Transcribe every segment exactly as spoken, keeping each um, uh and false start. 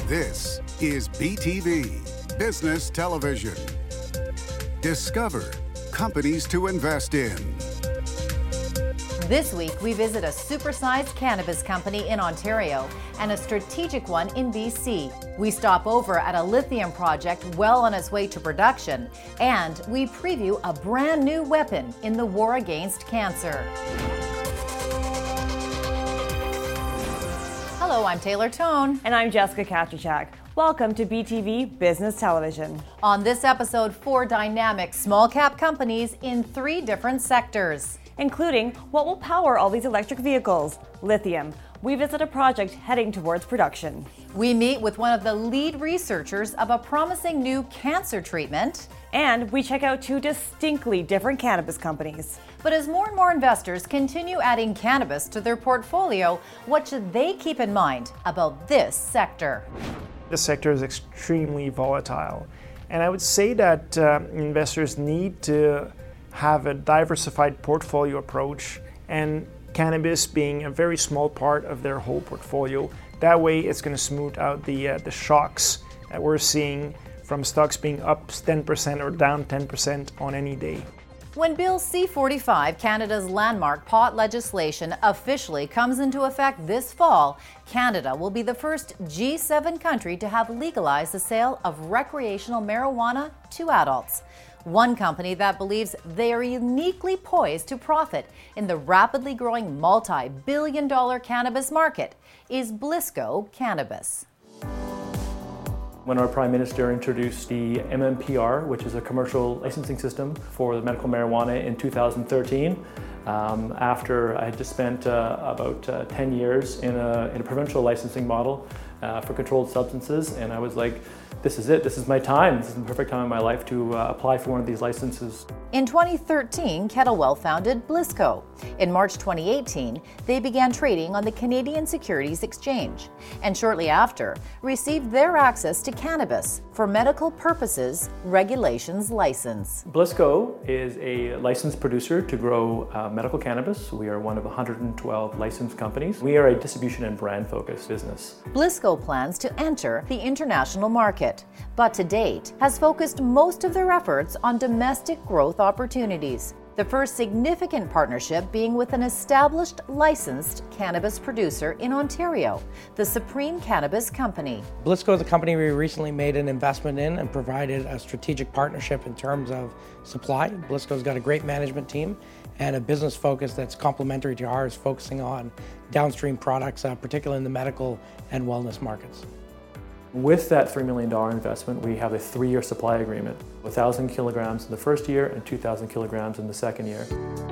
This is B T V, Business Television. Discover companies to invest in. This week, we visit a supersized cannabis company in Ontario and a strategic one in B C. We stop over at a lithium project well on its way to production, and we preview a brand new weapon in the war against cancer. Hello, I'm Taylor Tone. And I'm Jessica Katrachak. Welcome to B T V Business Television. On this episode, four dynamic small cap companies in three different sectors, including what will power all these electric vehicles, lithium. We visit a project heading towards production. We meet with one of the lead researchers of a promising new cancer treatment. And we check out two distinctly different cannabis companies. But as more and more investors continue adding cannabis to their portfolio, what should they keep in mind about this sector? The sector is extremely volatile. And I would say that uh, investors need to have a diversified portfolio approach, and cannabis being a very small part of their whole portfolio. That way it's going to smooth out the uh, the shocks that we're seeing from stocks being up ten percent or down ten percent on any day. When Bill C forty-five, Canada's landmark pot legislation, officially comes into effect this fall, Canada will be the first G seven country to have legalized the sale of recreational marijuana to adults. One company that believes they are uniquely poised to profit in the rapidly growing multi-billion dollar cannabis market is Blisco Cannabis. When our Prime Minister introduced the M M P R, which is a commercial licensing system for the medical marijuana in two thousand thirteen, um, after I had just spent uh, about uh, ten years in a, in a provincial licensing model uh, for controlled substances, and I was like, this is it, this is my time, this is the perfect time in my life to uh, apply for one of these licenses. In twenty thirteen, Kettlewell founded Blisco. In March twenty eighteen, they began trading on the Canadian Securities Exchange, and shortly after, received their access to cannabis for medical purposes regulations license. Blisco is a licensed producer to grow uh, medical cannabis. We are one of one hundred twelve licensed companies. We are a distribution and brand focused business. Blisco plans to enter the international market, but to date has focused most of their efforts on domestic growth opportunities. The first significant partnership being with an established licensed cannabis producer in Ontario, the Supreme Cannabis Company. Blisco is a company we recently made an investment in and provided a strategic partnership in terms of supply. Blisco's got a great management team and a business focus that's complementary to ours, focusing on downstream products, uh, particularly in the medical and wellness markets. With that three million dollars investment, we have a three-year supply agreement, one thousand kilograms in the first year and two thousand kilograms in the second year.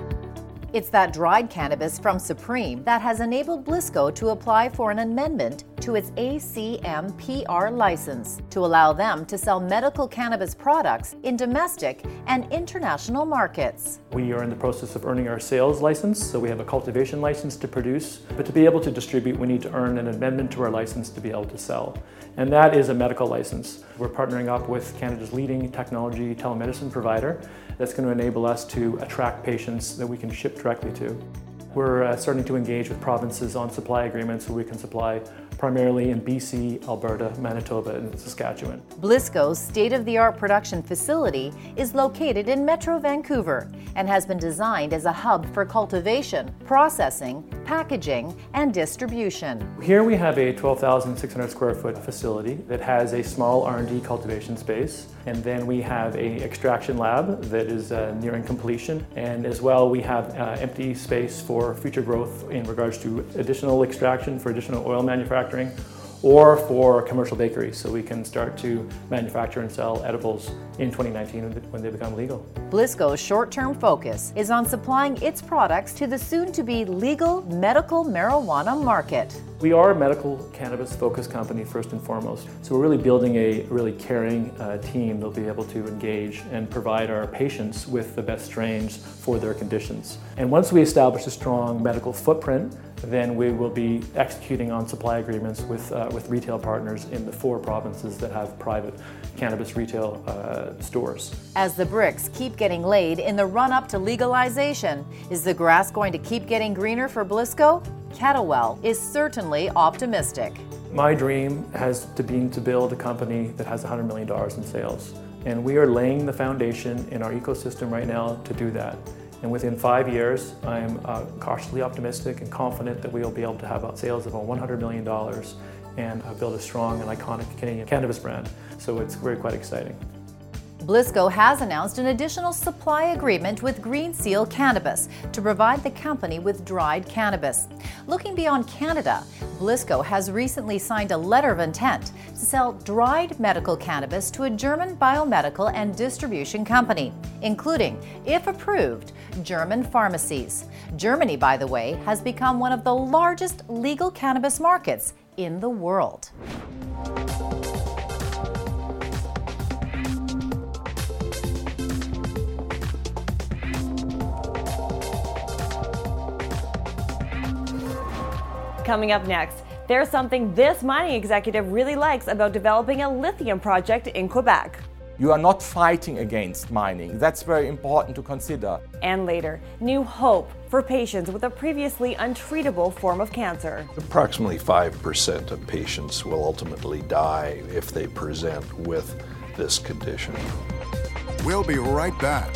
It's that dried cannabis from Supreme that has enabled Blisco to apply for an amendment to its A C M P R license to allow them to sell medical cannabis products in domestic and international markets. We are in the process of earning our sales license, so we have a cultivation license to produce, but to be able to distribute, we need to earn an amendment to our license to be able to sell. And that is a medical license. We're partnering up with Canada's leading technology telemedicine provider that's going to enable us to attract patients that we can ship directly to. We're uh, starting to engage with provinces on supply agreements so we can supply primarily in B C, Alberta, Manitoba, and Saskatchewan. Blisco's state-of-the-art production facility is located in Metro Vancouver and has been designed as a hub for cultivation, processing, packaging, and distribution. Here we have a twelve thousand six hundred square foot facility that has a small R and D cultivation space, and then we have a extraction lab that is uh, nearing completion, and as well we have uh, empty space for future growth in regards to additional extraction for additional oil manufacturing or for commercial bakeries, so we can start to manufacture and sell edibles in twenty nineteen when they become legal. Blisco's short-term focus is on supplying its products to the soon-to-be legal medical marijuana market. We are a medical cannabis-focused company first and foremost, so we're really building a really caring uh, team that'll be able to engage and provide our patients with the best strains for their conditions. And once we establish a strong medical footprint, then we will be executing on supply agreements with, uh, with retail partners in the four provinces that have private cannabis retail uh, stores. As the bricks keep getting laid in the run-up to legalization, is the grass going to keep getting greener for Blisco? Kettlewell is certainly optimistic. My dream has to be to build a company that has one hundred million dollars in sales. And we are laying the foundation in our ecosystem right now to do that. And within five years, I'm uh, cautiously optimistic and confident that we will be able to have sales of one hundred million dollars and uh, build a strong and iconic Canadian cannabis brand. So it's very quite exciting. BLSCO has announced an additional supply agreement with Green Seal Cannabis to provide the company with dried cannabis. Looking beyond Canada, BLSCO has recently signed a letter of intent to sell dried medical cannabis to a German biomedical and distribution company, including, if approved, German pharmacies. Germany, by the way, has become one of the largest legal cannabis markets in the world. Coming up next, there's something this mining executive really likes about developing a lithium project in Quebec. You are not fighting against mining. That's very important to consider. And later, new hope for patients with a previously untreatable form of cancer. Approximately five percent of patients will ultimately die if they present with this condition. We'll be right back.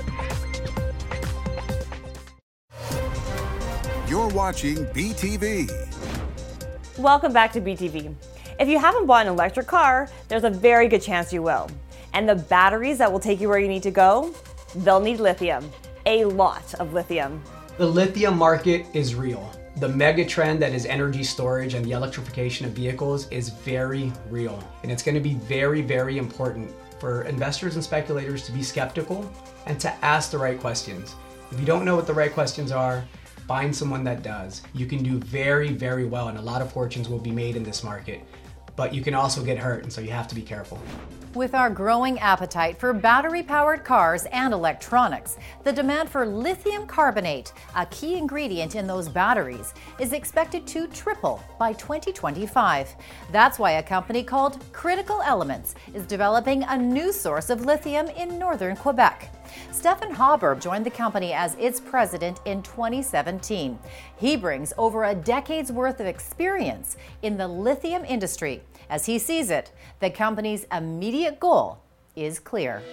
You're watching B T V. Welcome back to B T V. If you haven't bought an electric car, there's a very good chance you will. And the batteries that will take you where you need to go, they'll need lithium. A lot of lithium. The lithium market is real. The mega trend that is energy storage and the electrification of vehicles is very real. And it's going to be very, very important for investors and speculators to be skeptical and to ask the right questions. If you don't know what the right questions are, find someone that does. You can do very, very well, and a lot of fortunes will be made in this market. But you can also get hurt, and so you have to be careful. With our growing appetite for battery-powered cars and electronics, the demand for lithium carbonate, a key ingredient in those batteries, is expected to triple by twenty twenty-five. That's why a company called Critical Elements is developing a new source of lithium in northern Quebec. Stefan Haber joined the company as its president in twenty seventeen. He brings over a decade's worth of experience in the lithium industry. As he sees it, the company's immediate goal is clear.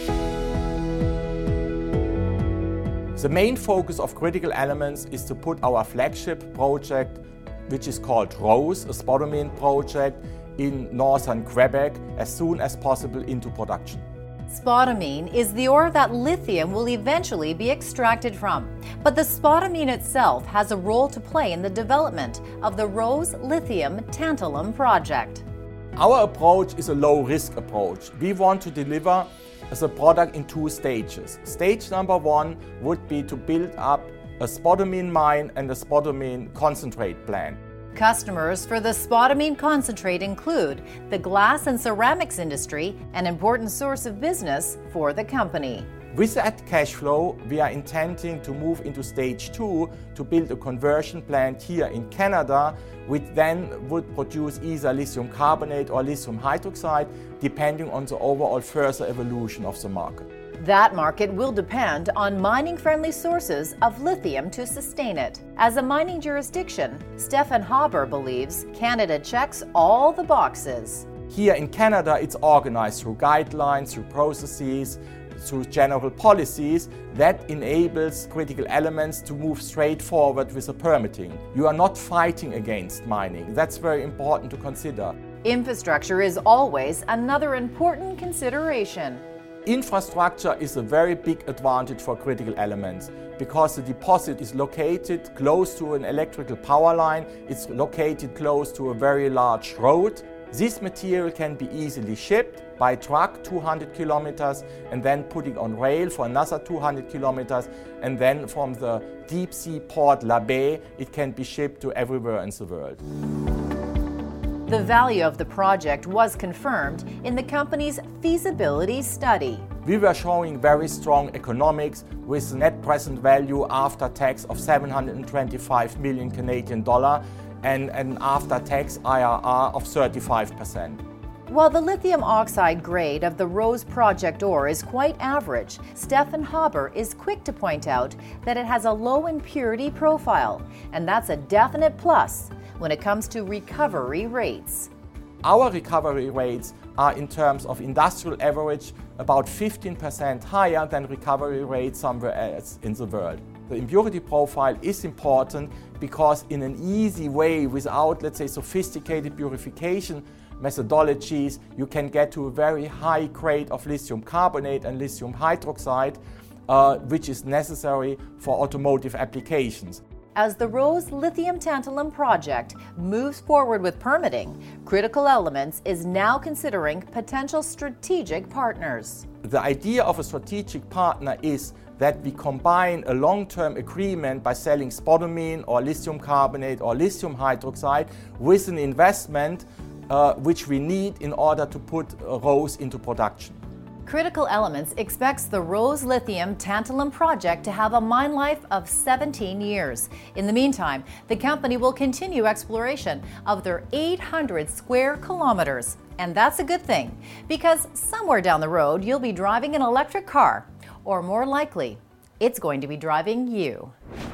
The main focus of Critical Elements is to put our flagship project, which is called ROSE, a spodumene project, in northern Quebec as soon as possible into production. Spodumene is the ore that lithium will eventually be extracted from. But the spodumene itself has a role to play in the development of the ROSE Lithium Tantalum project. Our approach is a low-risk approach. We want to deliver the product in two stages. Stage number one would be to build up a spodumene mine and a spodumene concentrate plant. Customers for the spodumene concentrate include the glass and ceramics industry, an important source of business for the company. With that cash flow, we are intending to move into stage two to build a conversion plant here in Canada, which then would produce either lithium carbonate or lithium hydroxide, depending on the overall further evolution of the market. That market will depend on mining-friendly sources of lithium to sustain it. As a mining jurisdiction, Stefan Haber believes Canada checks all the boxes. Here in Canada, it's organized through guidelines, through processes, through general policies that enables Critical Elements to move straight forward with the permitting. You are not fighting against mining. That's very important to consider. Infrastructure is always another important consideration. Infrastructure is a very big advantage for Critical Elements because the deposit is located close to an electrical power line, it's located close to a very large road. This material can be easily shipped by truck two hundred kilometers and then put it on rail for another two hundred kilometers, and then from the deep sea port La Baie it can be shipped to everywhere in the world. The value of the project was confirmed in the company's feasibility study. We were showing very strong economics with net present value after tax of seven hundred twenty-five million Canadian dollar and an after tax I R R of thirty-five percent. While the lithium oxide grade of the Rose Project ore is quite average, Stefan Haber is quick to point out that it has a low impurity profile, and that's a definite plus when it comes to recovery rates. Our recovery rates are, in terms of industrial average, about fifteen percent higher than recovery rates somewhere else in the world. The impurity profile is important because in an easy way, without, let's say, sophisticated purification methodologies, you can get to a very high grade of lithium carbonate and lithium hydroxide, uh, which is necessary for automotive applications. As the Rose Lithium Tantalum project moves forward with permitting, Critical Elements is now considering potential strategic partners. The idea of a strategic partner is that we combine a long-term agreement by selling spodumene or lithium carbonate or lithium hydroxide with an investment uh, which we need in order to put uh, Rose into production. Critical Elements expects the Rose Lithium Tantalum project to have a mine life of seventeen years. In the meantime, the company will continue exploration of their eight hundred square kilometers. And that's a good thing, because somewhere down the road you'll be driving an electric car, or more likely, it's going to be driving you.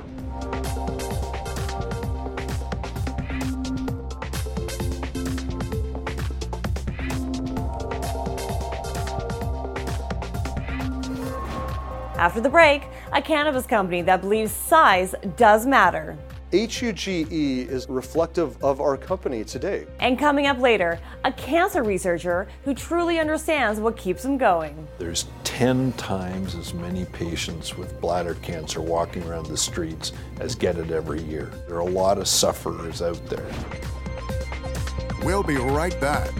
After the break, a cannabis company that believes size does matter. H U G E is reflective of our company today. And coming up later, a cancer researcher who truly understands what keeps him going. There's ten times as many patients with bladder cancer walking around the streets as get it every year. There are a lot of sufferers out there. We'll be right back.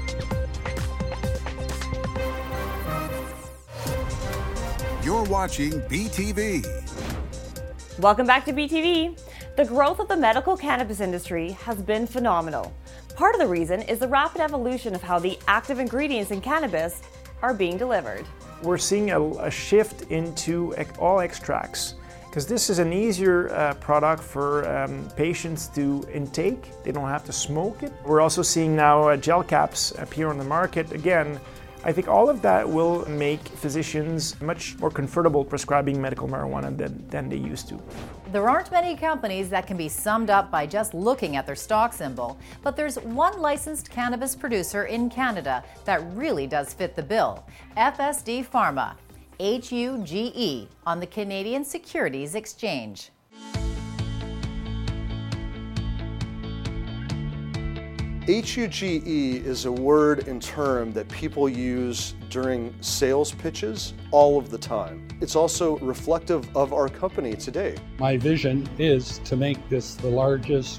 You're watching B T V. Welcome back to B T V. The growth of the medical cannabis industry has been phenomenal. Part of the reason is the rapid evolution of how the active ingredients in cannabis are being delivered. We're seeing a, a shift into ec- all extracts, because this is an easier uh, product for um, patients to intake. They don't have to smoke it. We're also seeing now uh, gel caps appear on the market. Again, I think all of that will make physicians much more comfortable prescribing medical marijuana than, than they used to. There aren't many companies that can be summed up by just looking at their stock symbol, but there's one licensed cannabis producer in Canada that really does fit the bill: F S D Pharma, H U G E, on the Canadian Securities Exchange. H U G E is a word and term that people use during sales pitches all of the time. It's also reflective of our company today. My vision is to make this the largest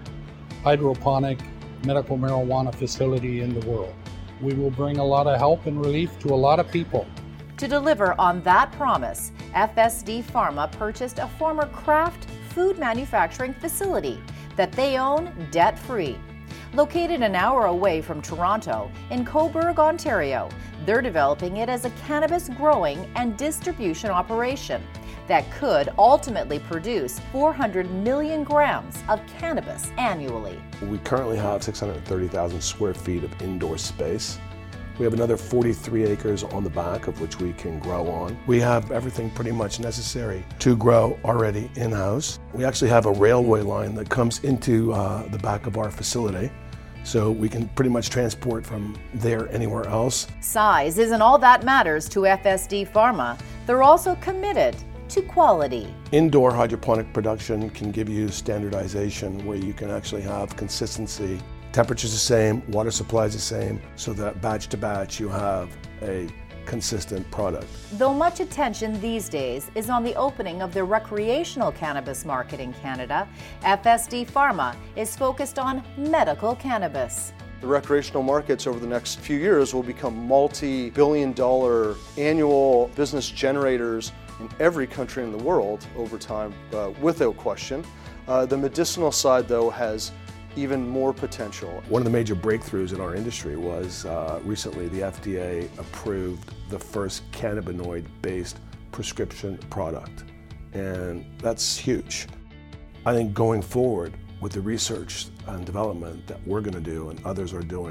hydroponic medical marijuana facility in the world. We will bring a lot of help and relief to a lot of people. To deliver on that promise, F S D Pharma purchased a former Kraft food manufacturing facility that they own debt-free. Located an hour away from Toronto in Cobourg, Ontario, they're developing it as a cannabis growing and distribution operation that could ultimately produce four hundred million grams of cannabis annually. We currently have six hundred thirty thousand square feet of indoor space. We have another forty-three acres on the back of which we can grow on. We have everything pretty much necessary to grow already in-house. We actually have a railway line that comes into uh, the back of our facility, so we can pretty much transport from there anywhere else. Size isn't all that matters to F S D Pharma. They're also committed to quality. Indoor hydroponic production can give you standardization where you can actually have consistency. Temperature's the same, water supply is the same, so that batch to batch you have a consistent product. Though much attention these days is on the opening of the recreational cannabis market in Canada, F S D Pharma is focused on medical cannabis. The recreational markets over the next few years will become multi-billion dollar annual business generators in every country in the world over time, uh, without question. Uh, the medicinal side, though, has even more potential. One of the major breakthroughs in our industry was uh, recently the F D A approved the first cannabinoid-based prescription product, and that's huge. I think going forward with the research and development that we're going to do and others are doing,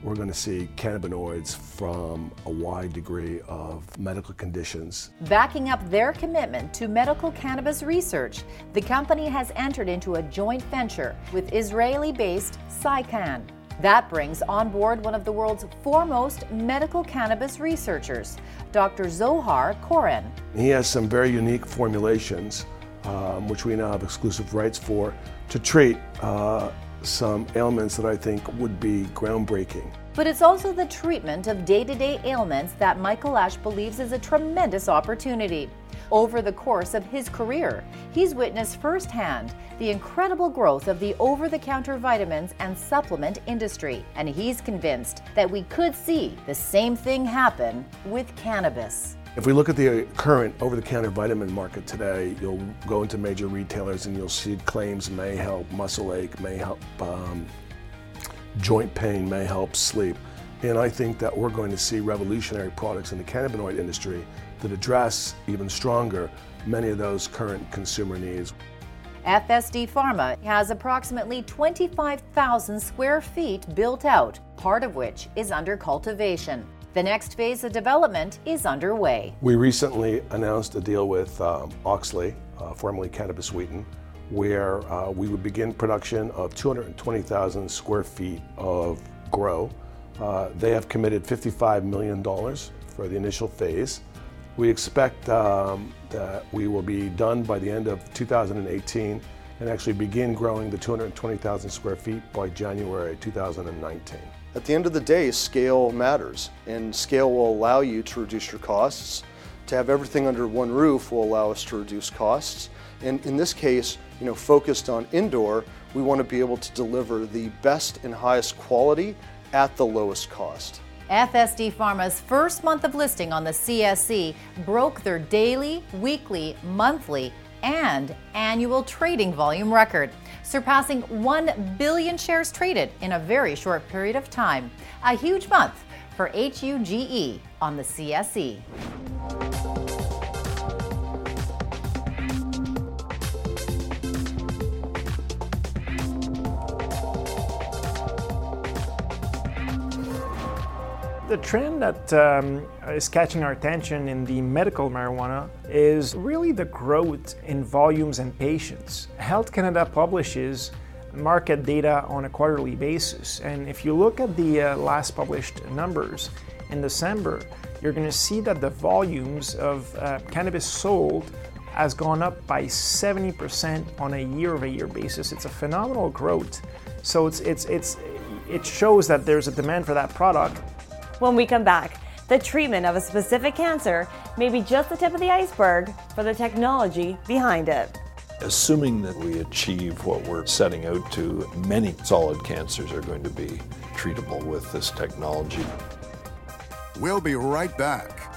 we're going to see cannabinoids from a wide degree of medical conditions. Backing up their commitment to medical cannabis research, the company has entered into a joint venture with Israeli-based Psycan. That brings on board one of the world's foremost medical cannabis researchers, Doctor Zohar Koren. He has some very unique formulations, um, which we now have exclusive rights for, to treat uh, some ailments that I think would be groundbreaking. But it's also the treatment of day-to-day ailments that Michael Ash believes is a tremendous opportunity. Over the course of his career, he's witnessed firsthand the incredible growth of the over-the-counter vitamins and supplement industry, and he's convinced that we could see the same thing happen with cannabis. If we look at the current over-the-counter vitamin market today, you'll go into major retailers and you'll see claims may help muscle ache, may help um, joint pain, may help sleep. And I think that we're going to see revolutionary products in the cannabinoid industry that address even stronger many of those current consumer needs. F S D Pharma has approximately twenty-five thousand square feet built out, part of which is under cultivation. The next phase of development is underway. We recently announced a deal with um, Auxly, uh, formerly Cannabis Wheaton, where uh, we would begin production of two hundred twenty thousand square feet of grow. Uh, they have committed fifty-five million dollars for the initial phase. We expect um, that we will be done by the end of two thousand eighteen and actually begin growing the two hundred twenty thousand square feet by January two thousand nineteen. At the end of the day, scale matters, and scale will allow you to reduce your costs. To have everything under one roof will allow us to reduce costs. And in this case, you know, focused on indoor, we want to be able to deliver the best and highest quality at the lowest cost. F S D Pharma's first month of listing on the C S E broke their daily, weekly, monthly, and annual trading volume record, surpassing one billion shares traded in a very short period of time. A huge month for H U G E on the C S E. The trend that um, is catching our attention in the medical marijuana is really the growth in volumes and patients. Health Canada publishes market data on a quarterly basis, and if you look at the uh, last published numbers in December, you're going to see that the volumes of uh, cannabis sold has gone up by seventy percent on a year-over-year basis. It's a phenomenal growth. So it's it's it's it shows that there's a demand for that product. When we come back, the treatment of a specific cancer may be just the tip of the iceberg for the technology behind it. Assuming that we achieve what we're setting out to, many solid cancers are going to be treatable with this technology. We'll be right back.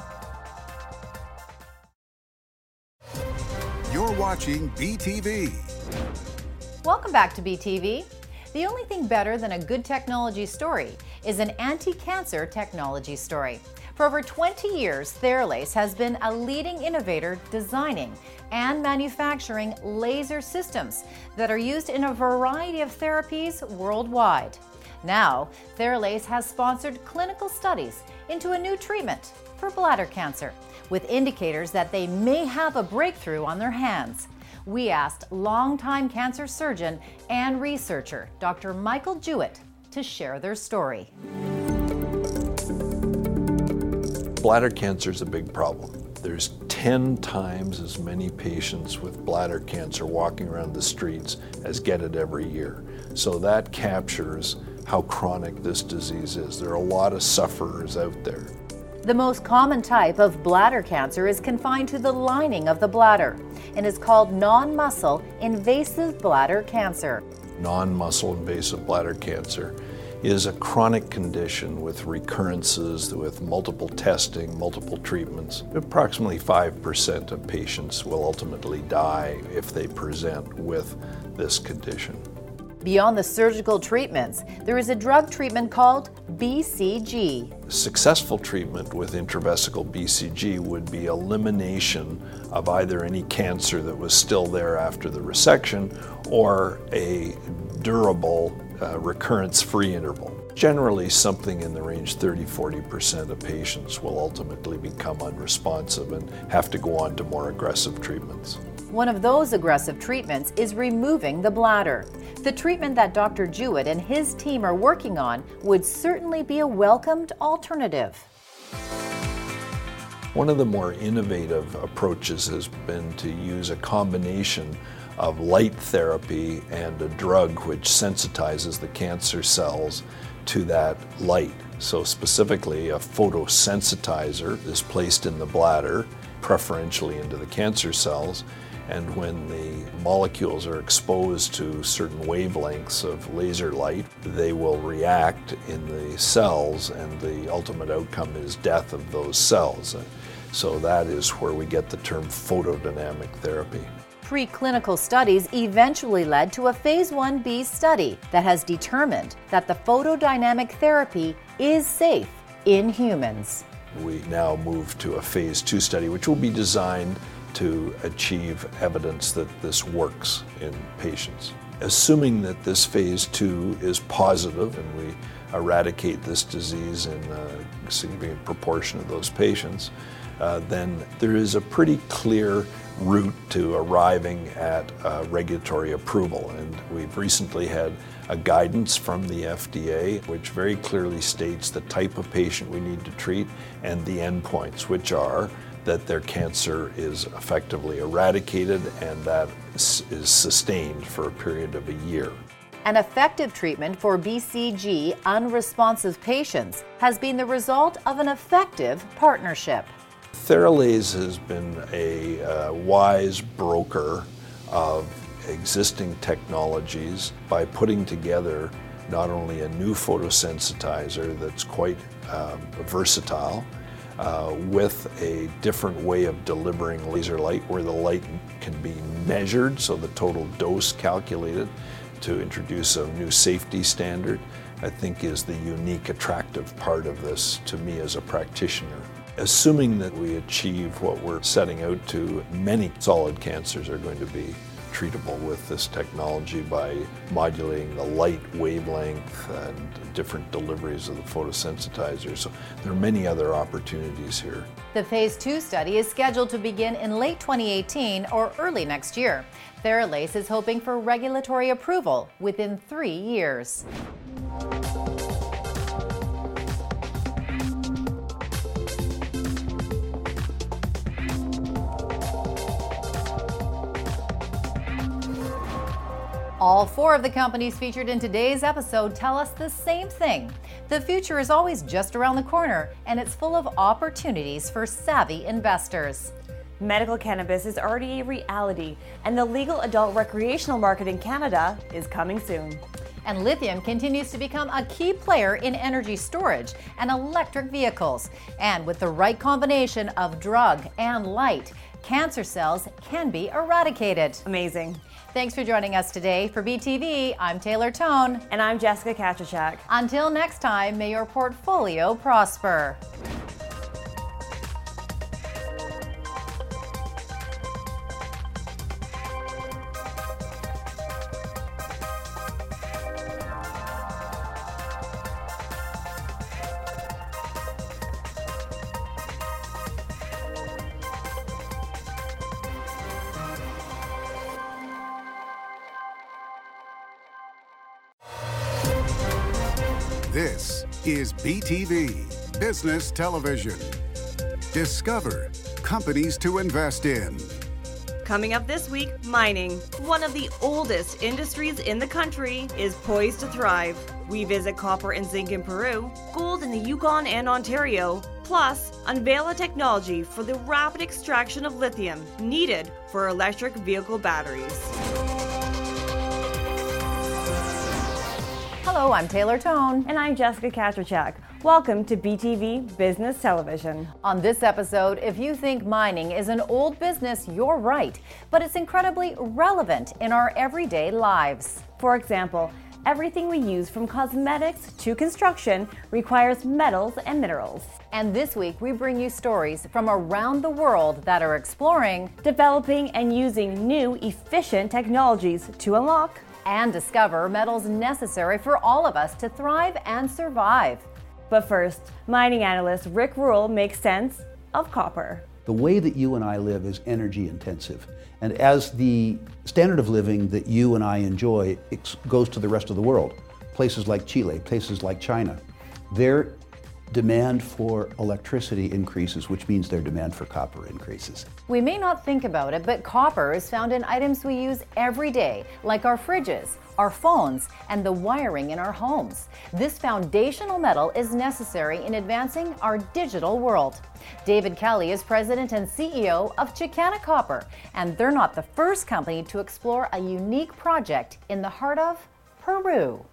You're watching B T V. Welcome back to B T V. The only thing better than a good technology story is an anti-cancer technology story. For over twenty years, Theralase has been a leading innovator designing and manufacturing laser systems that are used in a variety of therapies worldwide. Now, Theralase has sponsored clinical studies into a new treatment for bladder cancer, with indicators that they may have a breakthrough on their hands. We asked longtime cancer surgeon and researcher Doctor Michael Jewett to share their story. Bladder cancer is a big problem. There's ten times as many patients with bladder cancer walking around the streets as get it every year. So that captures how chronic this disease is. There are a lot of sufferers out there. The most common type of bladder cancer is confined to the lining of the bladder and is called non-muscle invasive bladder cancer. Non-muscle invasive bladder cancer is a chronic condition with recurrences, with multiple testing, multiple treatments. Approximately five percent of patients will ultimately die if they present with this condition. Beyond the surgical treatments, there is a drug treatment called B C G. Successful treatment with intravesical B C G would be elimination of either any cancer that was still there after the resection or a durable uh, recurrence-free interval. Generally, something in the range thirty to forty percent of patients will ultimately become unresponsive and have to go on to more aggressive treatments. One of those aggressive treatments is removing the bladder. The treatment that Doctor Jewett and his team are working on would certainly be a welcomed alternative. One of the more innovative approaches has been to use a combination of light therapy and a drug which sensitizes the cancer cells to that light. So specifically, a photosensitizer is placed in the bladder, preferentially into the cancer cells, and when the molecules are exposed to certain wavelengths of laser light, they will react in the cells, and the ultimate outcome is death of those cells. So that is where we get the term photodynamic therapy. Preclinical studies eventually led to a phase one B study that has determined that the photodynamic therapy is safe in humans. We now move to a phase two study, which will be designed to achieve evidence that this works in patients. Assuming that this phase two is positive and we eradicate this disease in a significant proportion of those patients, uh, then there is a pretty clear route to arriving at uh, regulatory approval. And we've recently had a guidance from the F D A which very clearly states the type of patient we need to treat and the endpoints, which are that their cancer is effectively eradicated and that is sustained for a period of a year. An effective treatment for B C G unresponsive patients has been the result of an effective partnership. Theralase has been a uh, wise broker of existing technologies by putting together not only a new photosensitizer that's quite um, versatile, uh, with a different way of delivering laser light where the light can be measured, so the total dose calculated to introduce a new safety standard, I think is the unique attractive part of this to me as a practitioner. Assuming that we achieve what we're setting out to, many solid cancers are going to be treatable with this technology by modulating the light wavelength and different deliveries of the photosensitizer. So there are many other opportunities here. The phase two study is scheduled to begin in late twenty eighteen or early next year. Theralase is hoping for regulatory approval within three years. All four of the companies featured in today's episode tell us the same thing. The future is always just around the corner, and it's full of opportunities for savvy investors. Medical cannabis is already a reality, and the legal adult recreational market in Canada is coming soon. And lithium continues to become a key player in energy storage and electric vehicles. And with the right combination of drug and light, cancer cells can be eradicated. Amazing. Thanks for joining us today. For B T V, I'm Taylor Tone. And I'm Jessica Kaczachak. Until next time, may your portfolio prosper. This is B T V, Business Television. Discover companies to invest in. Coming up this week, mining. One of the oldest industries in the country is poised to thrive. We visit copper and zinc in Peru, gold in the Yukon and Ontario, plus unveil a technology for the rapid extraction of lithium needed for electric vehicle batteries. Hello, I'm Taylor Tone. And I'm Jessica Kaczachak. Welcome to B T V Business Television. On this episode, if you think mining is an old business, you're right. But it's incredibly relevant in our everyday lives. For example, everything we use from cosmetics to construction requires metals and minerals. And this week, we bring you stories from around the world that are exploring, developing, and using new, efficient technologies to unlock and discover metals necessary for all of us to thrive and survive. But first, mining analyst Rick Rule makes sense of copper. The way that you and I live is energy intensive. And as the standard of living that you and I enjoy goes to the rest of the world, places like Chile, places like China, their demand for electricity increases, which means their demand for copper increases. We may not think about it, but copper is found in items we use every day, like our fridges, our phones, and the wiring in our homes. This foundational metal is necessary in advancing our digital world. David Kelly is president and C E O of Chicana Copper, and they're not the first company to explore a unique project in the heart of Peru.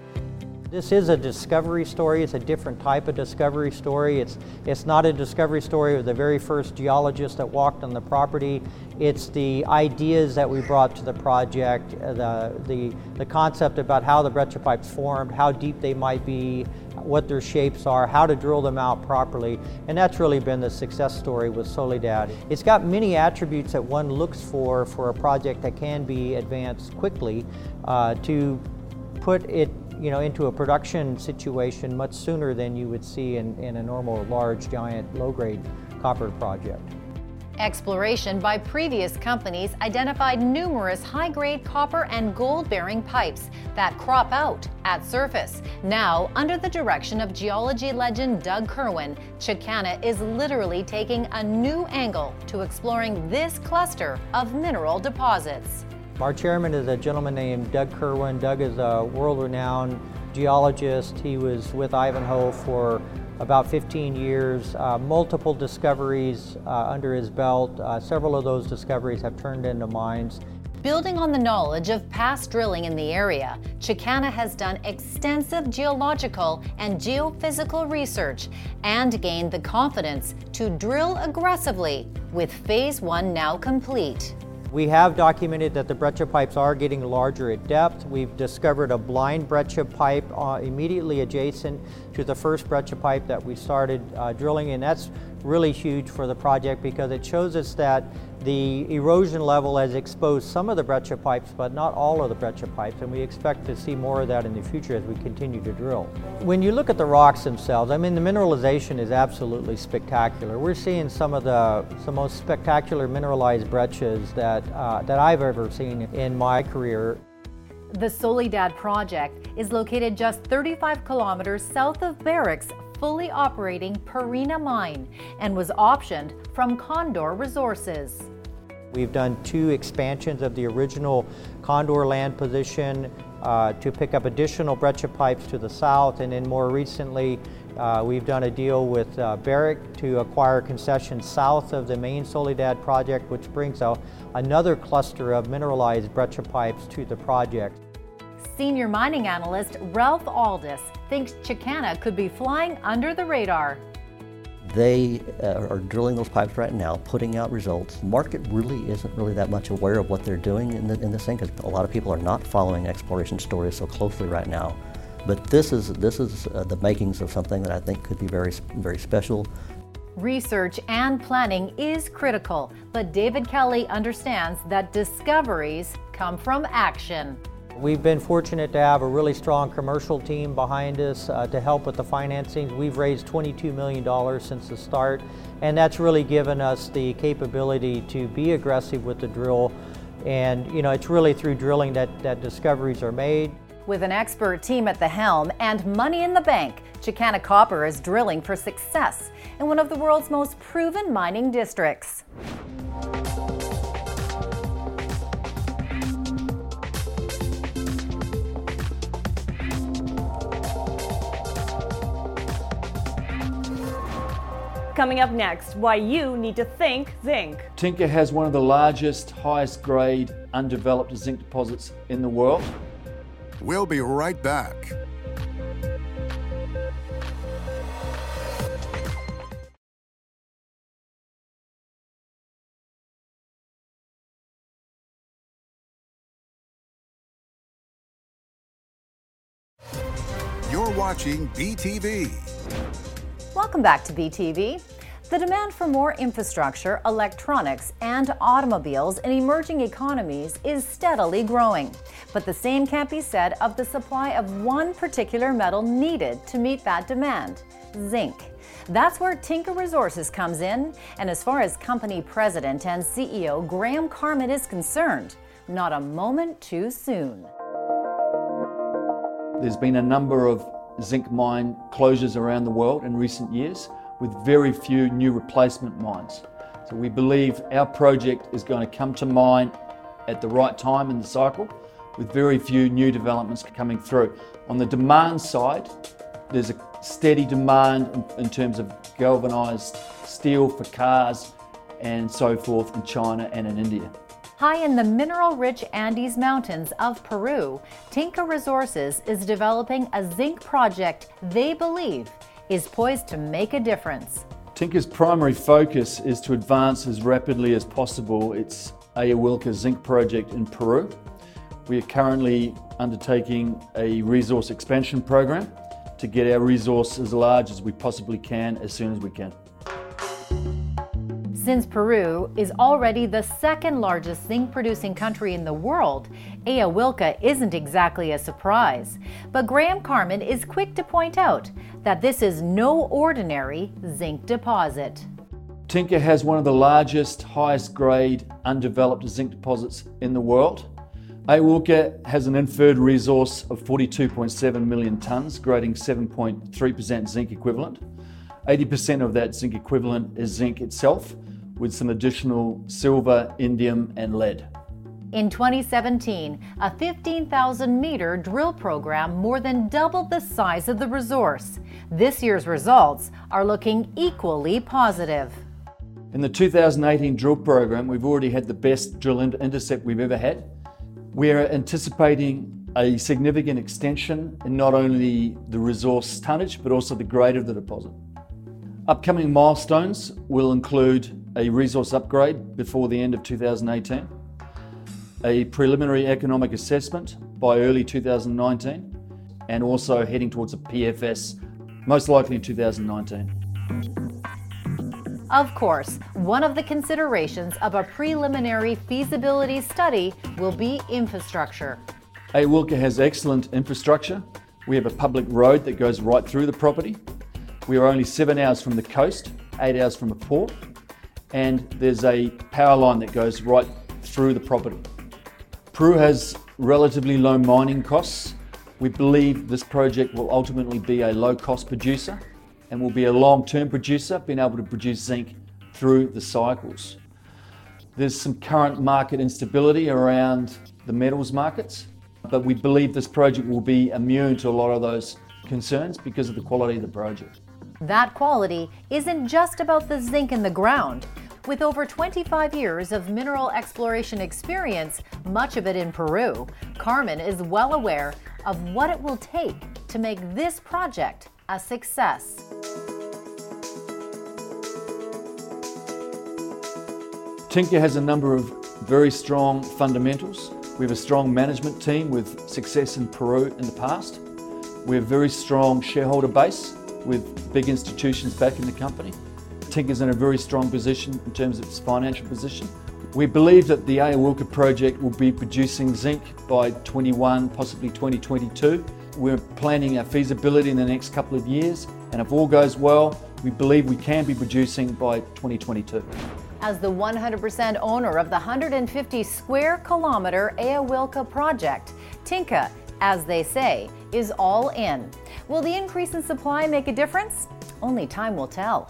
This is a discovery story. It's a different type of discovery story. It's, it's not a discovery story of the very first geologist that walked on the property. It's the ideas that we brought to the project, the, the, the concept about how the breccia pipes formed, how deep they might be, what their shapes are, how to drill them out properly. And that's really been the success story with Soledad. It's got many attributes that one looks for for a project that can be advanced quickly uh, to put it you know, into a production situation much sooner than you would see in, in a normal, large, giant, low-grade copper project. Exploration by previous companies identified numerous high-grade copper and gold-bearing pipes that crop out at surface. Now, under the direction of geology legend Doug Kirwan, Chicana is literally taking a new angle to exploring this cluster of mineral deposits. Our chairman is a gentleman named Doug Kirwan. Doug is a world-renowned geologist. He was with Ivanhoe for about fifteen years, uh, multiple discoveries uh, under his belt. Uh, several of those discoveries have turned into mines. Building on the knowledge of past drilling in the area, Chicana has done extensive geological and geophysical research and gained the confidence to drill aggressively, with phase one now complete. We have documented that the breccia pipes are getting larger at depth. We've discovered a blind breccia pipe uh, immediately adjacent to the first breccia pipe that we started uh, drilling, and that's really huge for the project because it shows us that the erosion level has exposed some of the breccia pipes, but not all of the breccia pipes, and we expect to see more of that in the future as we continue to drill. When you look at the rocks themselves, I mean, the mineralization is absolutely spectacular. We're seeing some of the some most spectacular mineralized breccias that, uh, that I've ever seen in my career. The Soledad project is located just thirty-five kilometers south of Barrick's fully operating Pierina mine and was optioned from Condor Resources. We've done two expansions of the original Condor land position uh, to pick up additional breccia pipes to the south, and then more recently uh, we've done a deal with uh, Barrick to acquire concessions south of the main Soledad project, which brings out another cluster of mineralized breccia pipes to the project. Senior mining analyst Ralph Aldis thinks Chicana could be flying under the radar. They uh, are drilling those pipes right now, putting out results. The market really isn't really that much aware of what they're doing in, the, in this thing, because a lot of people are not following exploration stories so closely right now. But this is, this is uh, the makings of something that I think could be very, very special. Research and planning is critical, but David Kelly understands that discoveries come from action. We've been fortunate to have a really strong commercial team behind us uh, to help with the financing. We've raised twenty-two million dollars since the start, and that's really given us the capability to be aggressive with the drill. And you know, it's really through drilling that, that discoveries are made. With an expert team at the helm and money in the bank, Chicana Copper is drilling for success in one of the world's most proven mining districts. Coming up next, why you need to think zinc. Tinker has one of the largest, highest grade, undeveloped zinc deposits in the world. We'll be right back. You're watching B T V. Welcome back to B T V. The demand for more infrastructure, electronics, and automobiles in emerging economies is steadily growing. But the same can't be said of the supply of one particular metal needed to meet that demand: zinc. That's where Tinka Resources comes in, and as far as company president and C E O Graham Carman is concerned, not a moment too soon. There's been a number of zinc mine closures around the world in recent years, with very few new replacement mines. So we believe our project is going to come to mine at the right time in the cycle, with very few new developments coming through. On the demand side, there's a steady demand in, in terms of galvanized steel for cars and so forth in China and in India. High in the mineral-rich Andes Mountains of Peru, Tinka Resources is developing a zinc project they believe is poised to make a difference. Tinka's primary focus is to advance as rapidly as possible its Ayahuilca zinc project in Peru. We are currently undertaking a resource expansion program to get our resource as large as we possibly can as soon as we can. Since Peru is already the second largest zinc-producing country in the world, Ayahuilca isn't exactly a surprise. But Graham Carman is quick to point out that this is no ordinary zinc deposit. Tinka has one of the largest, highest grade undeveloped zinc deposits in the world. Ayahuilca has an inferred resource of forty-two point seven million tonnes, grading seven point three percent zinc equivalent. eighty percent of that zinc equivalent is zinc itself, with some additional silver, indium, and lead. In twenty seventeen, a fifteen thousand meter drill program more than doubled the size of the resource. This year's results are looking equally positive. In the two thousand eighteen drill program, we've already had the best drill intercept we've ever had. We're anticipating a significant extension in not only the resource tonnage, but also the grade of the deposit. Upcoming milestones will include a resource upgrade before the end of two thousand eighteen, a preliminary economic assessment by early two thousand nineteen, and also heading towards a P F S, most likely in two thousand nineteen. Of course, one of the considerations of a preliminary feasibility study will be infrastructure. Ayahuilca has excellent infrastructure. We have a public road that goes right through the property. We are only seven hours from the coast, eight hours from a port, and there's a power line that goes right through the property. Peru has relatively low mining costs. We believe this project will ultimately be a low-cost producer and will be a long-term producer, being able to produce zinc through the cycles. There's some current market instability around the metals markets, but we believe this project will be immune to a lot of those concerns because of the quality of the project. That quality isn't just about the zinc in the ground. With over twenty-five years of mineral exploration experience, much of it in Peru, Carman is well aware of what it will take to make this project a success. Tinka has a number of very strong fundamentals. We have a strong management team with success in Peru in the past. We have a very strong shareholder base with big institutions backing the company. Tinka's in a very strong position in terms of its financial position. We believe that the Ayahuilca project will be producing zinc by twenty-one, possibly twenty twenty-two. We're planning our feasibility in the next couple of years, and if all goes well, we believe we can be producing by twenty twenty-two. As the one hundred percent owner of the one hundred fifty square kilometer Ayahuilca project, Tinka, as they say, is all in. Will the increase in supply make a difference? Only time will tell.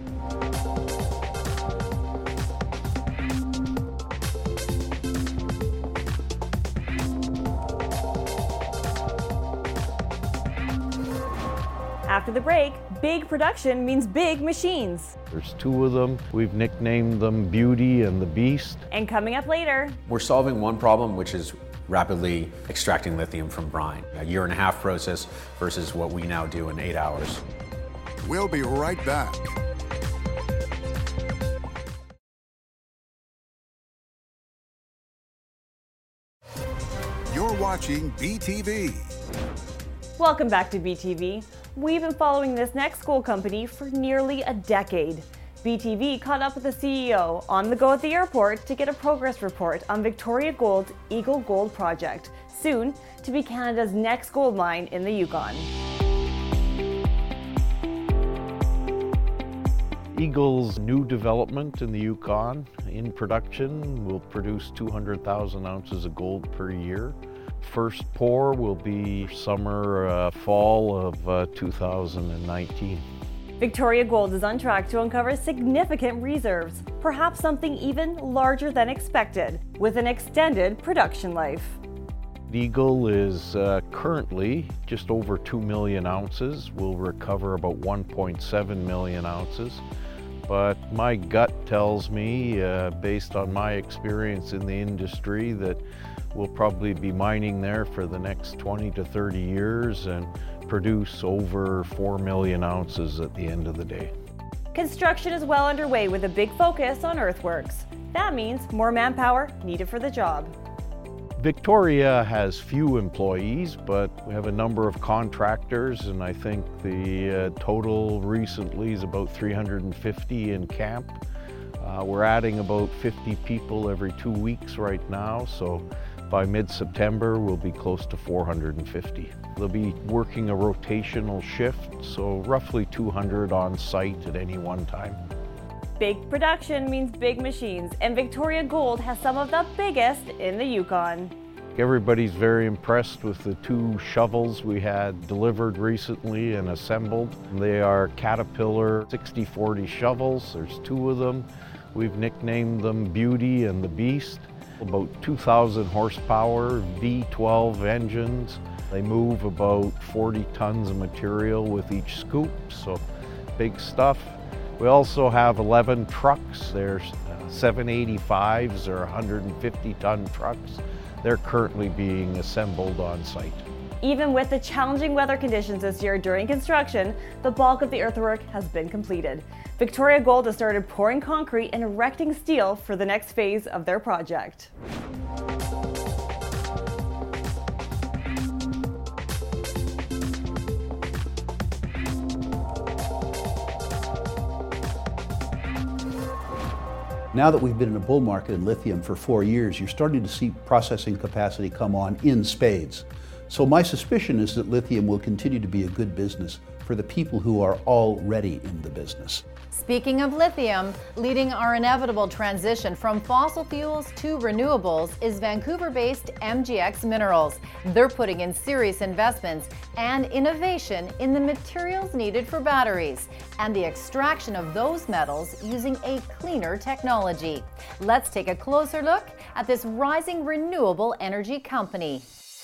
After the break, big production means big machines. There's two of them. We've nicknamed them Beauty and the Beast. And coming up later, we're solving one problem, which is rapidly extracting lithium from brine. A year and a half process versus what we now do in eight hours. We'll be right back. You're watching B T V. Welcome back to B T V. We've been following this next coal company for nearly a decade. B T V caught up with the C E O on the go at the airport to get a progress report on Victoria Gold's Eagle Gold project, soon to be Canada's next gold mine in the Yukon. Eagle's new development in the Yukon in production will produce two hundred thousand ounces of gold per year. First pour will be summer, uh, fall of uh, two thousand nineteen. Victoria Gold is on track to uncover significant reserves, perhaps something even larger than expected, with an extended production life. Eagle is uh, currently just over two million ounces. We'll recover about one point seven million ounces. But my gut tells me, uh, based on my experience in the industry, that we'll probably be mining there for the next twenty to thirty years and produce over four million ounces at the end of the day. Construction is well underway with a big focus on earthworks. That means more manpower needed for the job. Victoria has few employees, but we have a number of contractors, and I think the uh, total recently is about three hundred fifty in camp. Uh, we're adding about fifty people every two weeks right now, so by mid-September we'll be close to four hundred fifty. They'll be working a rotational shift, so roughly two hundred on site at any one time. Big production means big machines, and Victoria Gold has some of the biggest in the Yukon. Everybody's very impressed with the two shovels we had delivered recently and assembled. They are Caterpillar sixty forty shovels. There's two of them. We've nicknamed them Beauty and the Beast. About two thousand horsepower, V twelve engines. They move about forty tons of material with each scoop, so big stuff. We also have eleven trucks. They're seven eighty-fives or one hundred fifty ton trucks. They're currently being assembled on site. Even with the challenging weather conditions this year during construction, the bulk of the earthwork has been completed. Victoria Gold has started pouring concrete and erecting steel for the next phase of their project. Now that we've been in a bull market in lithium for four years, you're starting to see processing capacity come on in spades. So my suspicion is that lithium will continue to be a good business for the people who are already in the business. Speaking of lithium, leading our inevitable transition from fossil fuels to renewables is Vancouver-based M G X Minerals. They're putting in serious investments and innovation in the materials needed for batteries and the extraction of those metals using a cleaner technology. Let's take a closer look at this rising renewable energy company.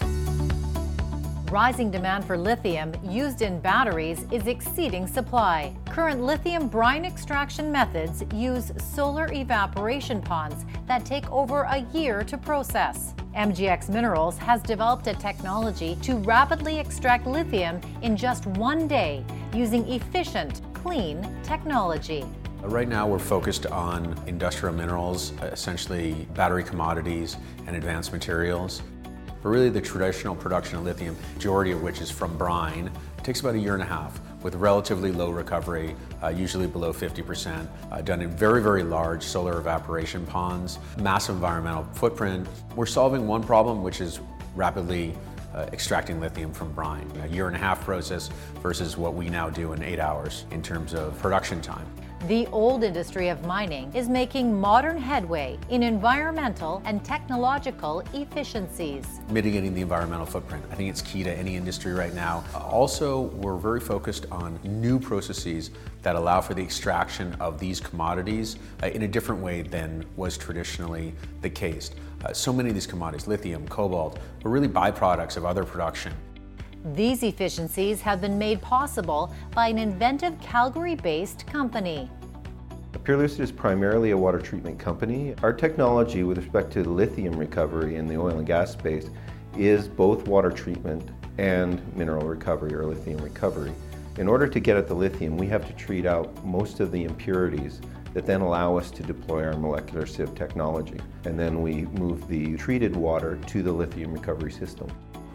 Rising demand for lithium used in batteries is exceeding supply. Current lithium brine extraction methods use solar evaporation ponds that take over a year to process. M G X Minerals has developed a technology to rapidly extract lithium in just one day using efficient, clean technology. Right now we're focused on industrial minerals, essentially battery commodities and advanced materials. But really the traditional production of lithium, majority of which is from brine, takes about a year and a half with relatively low recovery, uh, usually below fifty percent, uh, done in very, very large solar evaporation ponds, massive environmental footprint. We're solving one problem, which is rapidly uh, extracting lithium from brine. A year and a half process versus what we now do in eight hours in terms of production time. The old industry of mining is making modern headway in environmental and technological efficiencies. Mitigating the environmental footprint, I think it's key to any industry right now. Also, we're very focused on new processes that allow for the extraction of these commodities uh, in a different way than was traditionally the case. Uh, so many of these commodities, lithium, cobalt, are really byproducts of other production. These efficiencies have been made possible by an inventive Calgary-based company. Purlucid is primarily a water treatment company. Our technology with respect to lithium recovery in the oil and gas space is both water treatment and mineral recovery or lithium recovery. In order to get at the lithium, we have to treat out most of the impurities that then allow us to deploy our molecular sieve technology. And then we move the treated water to the lithium recovery system.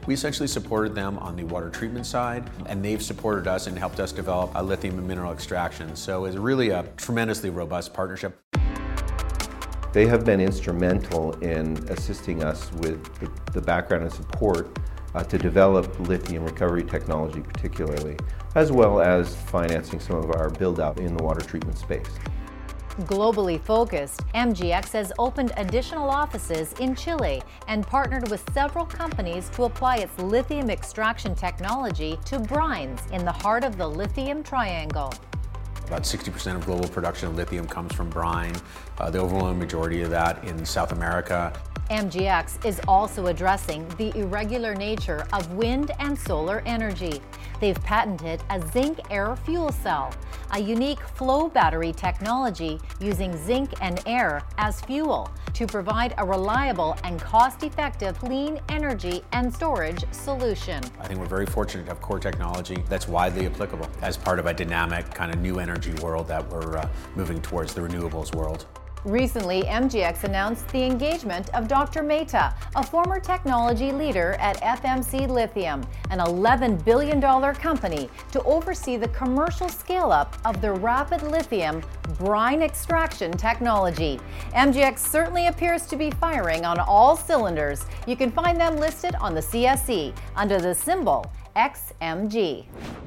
We essentially supported them on the water treatment side, and they've supported us and helped us develop a lithium and mineral extraction. So it's really a tremendously robust partnership. They have been instrumental in assisting us with the, the background and support uh, to develop lithium recovery technology particularly, as well as financing some of our build-out in the water treatment space. Globally focused, M G X has opened additional offices in Chile and partnered with several companies to apply its lithium extraction technology to brines in the heart of the lithium triangle. About sixty percent of global production of lithium comes from brine, uh, the overwhelming majority of that in South America. M G X is also addressing the irregular nature of wind and solar energy. They've patented a zinc air fuel cell, a unique flow battery technology using zinc and air as fuel to provide a reliable and cost-effective clean energy and storage solution. I think we're very fortunate to have core technology that's widely applicable as part of a dynamic kind of new energy world that we're uh, moving towards, the renewables world. Recently, M G X announced the engagement of Doctor Mehta, a former technology leader at F M C Lithium, an eleven billion dollars company, to oversee the commercial scale-up of their rapid lithium brine extraction technology. M G X certainly appears to be firing on all cylinders. You can find them listed on the C S E under the symbol X M G.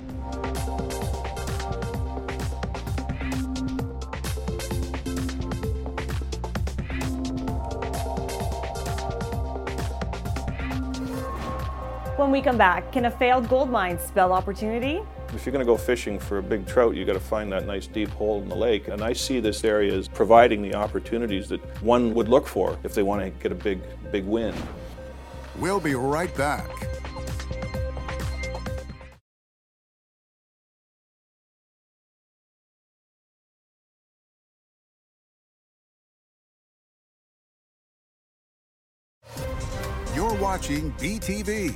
When we come back, can a failed gold mine spell opportunity? If you're going to go fishing for a big trout, you got to find that nice deep hole in the lake. And I see this area as providing the opportunities that one would look for if they want to get a big, big win. We'll be right back. You're watching B T V.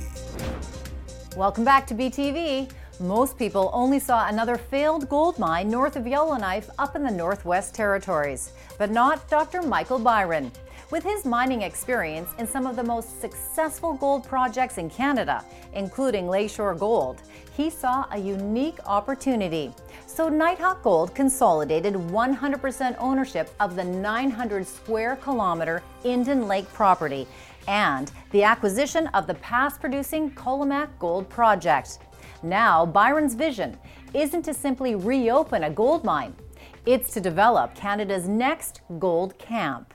Welcome back to B T V. Most people only saw another failed gold mine north of Yellowknife up in the Northwest Territories, but not Doctor Michael Byron. With his mining experience in some of the most successful gold projects in Canada, including Lakeshore Gold, he saw a unique opportunity. So Nighthawk Gold consolidated one hundred percent ownership of the nine hundred square kilometer Indian Lake property and the acquisition of the past-producing Kolomak Gold Project. Now, Byron's vision isn't to simply reopen a gold mine, it's to develop Canada's next gold camp.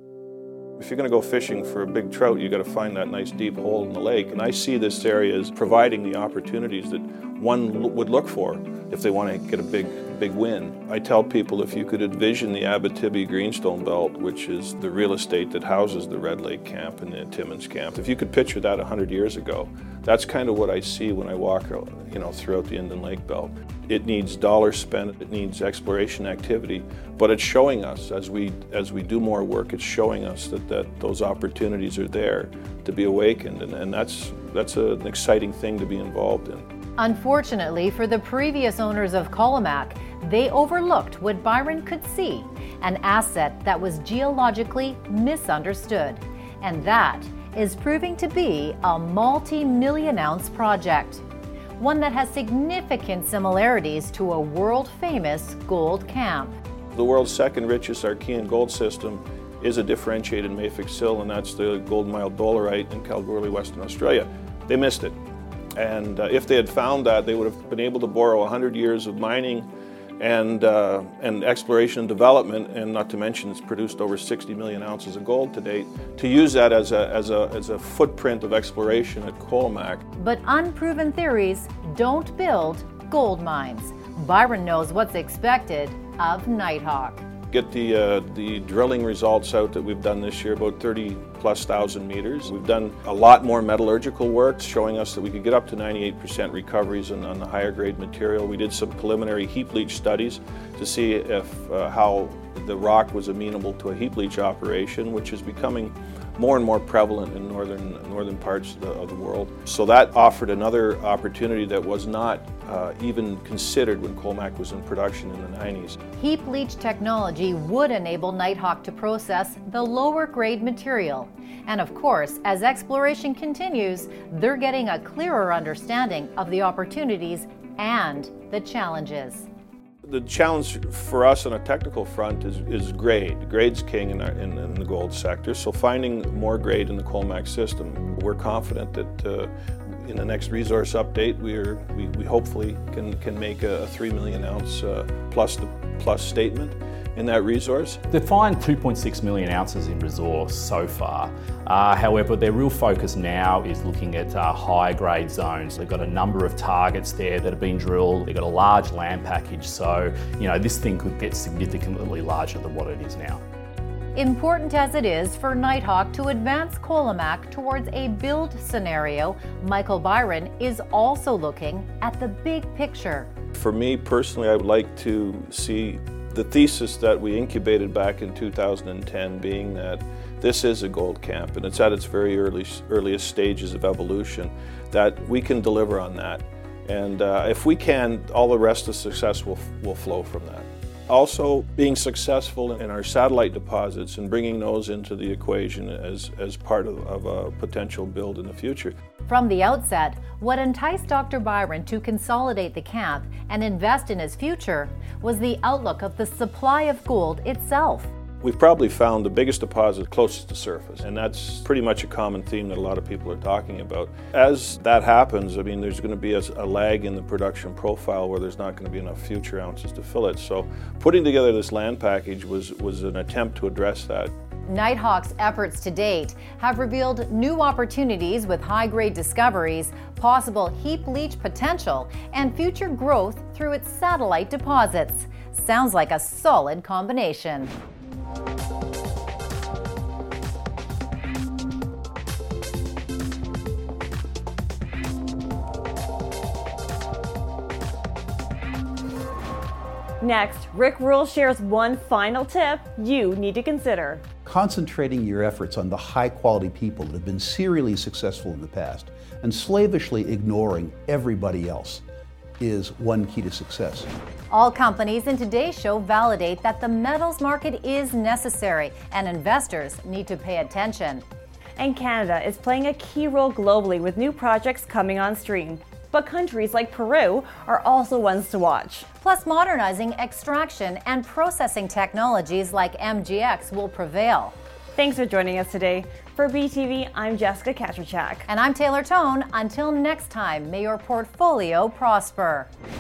If you're going to go fishing for a big trout, you got to find that nice deep hole in the lake. And I see this area as providing the opportunities that one would look for if they want to get a big, big win. I tell people if you could envision the Abitibi Greenstone Belt, which is the real estate that houses the Red Lake Camp and the Timmins Camp, if you could picture that one hundred years ago, that's kind of what I see when I walk, you know, throughout the Indian Lake Belt. It needs dollars spent, it needs exploration activity, but it's showing us as we as we do more work, it's showing us that, that those opportunities are there to be awakened, and, and that's that's a, an exciting thing to be involved in. Unfortunately for the previous owners of Kolomak, they overlooked what Byron could see, an asset that was geologically misunderstood. And that is proving to be a multi-million ounce project, one that has significant similarities to a world-famous gold camp. The world's second richest Archean gold system is a differentiated mafic sill, and that's the Golden Mile Dolerite in Kalgoorlie, Western Australia. They missed it. And uh, if they had found that, they would have been able to borrow one hundred years of mining and, uh, and exploration and development, and not to mention it's produced over sixty million ounces of gold to date, to use that as a, as a, as a footprint of exploration at Kolomak. But unproven theories don't build gold mines. Byron knows what's expected of Nighthawk. Get the, uh, the drilling results out that we've done this year, about thirty plus thousand meters. We've done a lot more metallurgical work showing us that we could get up to ninety-eight percent recoveries on, on the higher grade material. We did some preliminary heap leach studies to see if uh, how the rock was amenable to a heap leach operation, which is becoming more and more prevalent in northern northern parts of the, of the world. So that offered another opportunity that was not uh, even considered when Colmac was in production in the nineties. Heap leach technology would enable Nighthawk to process the lower grade material. And of course, as exploration continues, they're getting a clearer understanding of the opportunities and the challenges. The challenge for us on a technical front is, is grade. Grade's king in, our, in, in the gold sector, so finding more grade in the Colmac system. We're confident that uh, in the next resource update, we're, we, we hopefully can, can make a, a three million ounce uh, plus, plus statement in that resource. They've found two point six million ounces in resource so far. Uh, however, their real focus now is looking at uh, high grade zones. They've got a number of targets there that have been drilled. They've got a large land package, so you know this thing could get significantly larger than what it is now. Important as it is for Nighthawk to advance Colmac towards a build scenario, Michael Byron is also looking at the big picture. For me personally, I would like to see the thesis that we incubated back in two thousand ten being that this is a gold camp and it's at its very early, earliest stages of evolution, that we can deliver on that. And uh, if we can, all the rest of success will, will flow from that. Also, being successful in our satellite deposits and bringing those into the equation as, as part of, of a potential build in the future. From the outset, what enticed Doctor Byron to consolidate the camp and invest in his future was the outlook of the supply of gold itself. We've probably found the biggest deposit closest to surface, and that's pretty much a common theme that a lot of people are talking about. As that happens, I mean, there's going to be a, a lag in the production profile where there's not going to be enough future ounces to fill it. So putting together this land package was, was an attempt to address that. Nighthawk's efforts to date have revealed new opportunities with high-grade discoveries, possible heap leach potential, and future growth through its satellite deposits. Sounds like a solid combination. Next, Rick Rule shares one final tip you need to consider. Concentrating your efforts on the high-quality people that have been serially successful in the past and slavishly ignoring everybody else is one key to success. All companies in today's show validate that the metals market is necessary and investors need to pay attention. And Canada is playing a key role globally with new projects coming on stream. But countries like Peru are also ones to watch. Plus, modernizing extraction and processing technologies like M G X will prevail. Thanks for joining us today. For B T V, I'm Jessica Kaczmarchak. And I'm Taylor Tone. Until next time, may your portfolio prosper.